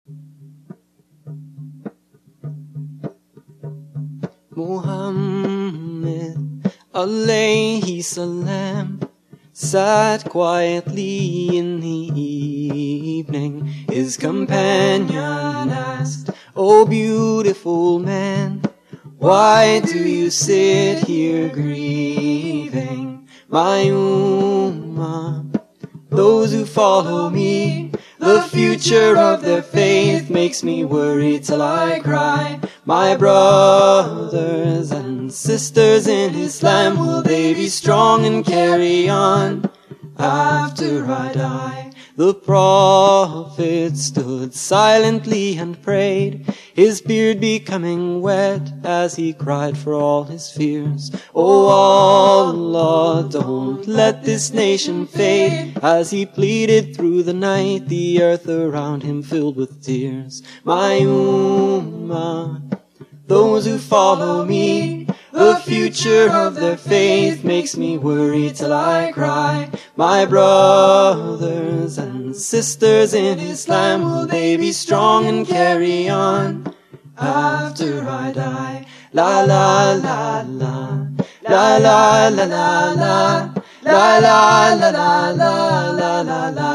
Muhammad alayhi salam sat quietly in the evening. His companion asked, "O beautiful man, why do you sit here grieving? My ummah, those who follow me, the future of their faith makes me worry till I cry. My brothers and sisters in Islam, will they be strong and carry on after I die?" The Prophet stood silently and prayed, his beard becoming wet as he cried for all his fears. "Oh Allah, don't let this nation fade." As he pleaded through the night, the earth around him filled with tears. My ummah, those who follow me, the future of their faith makes me worry till I cry. My brothers and sisters in Islam, will they be strong and carry on after I die? La la la la, la la la la la, la la la la la la la la,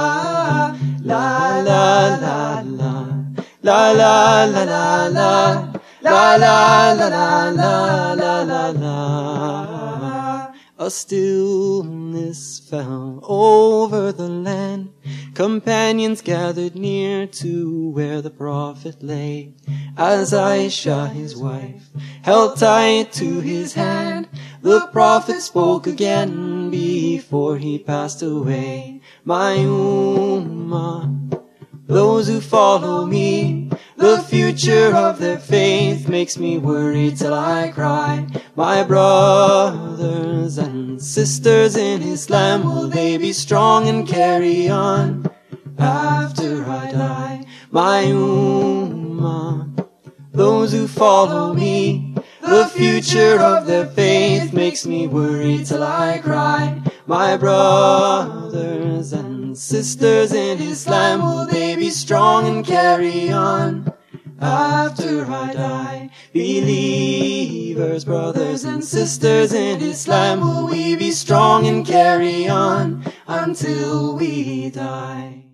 la la la la, la la la la la. La la la la la la la la. A stillness fell over the land. Companions gathered near to where the Prophet lay. As Aisha, his wife, held tight to his hand, the Prophet spoke again before he passed away. My ummah, those who follow me, the future of their faith makes me worry till I cry. My brothers and sisters in Islam, will they be strong and carry on after I die? My ummah, those who follow me, the future of their faith makes me worry till I cry. My brothers and sisters in Islam, will they be strong and carry on after I die? Believers, brothers and sisters in Islam, will we be strong and carry on until we die?